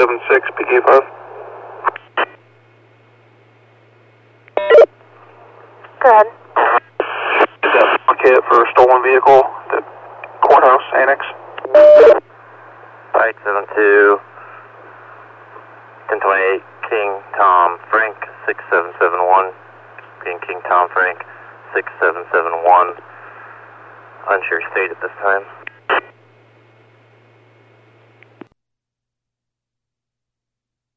676 PK5. Go ahead. Is that kit for a stolen vehicle, the courthouse annex? Right, 72, 1028, King Tom Frank, 6771. King Tom Frank, 6771. Unsure state at this time.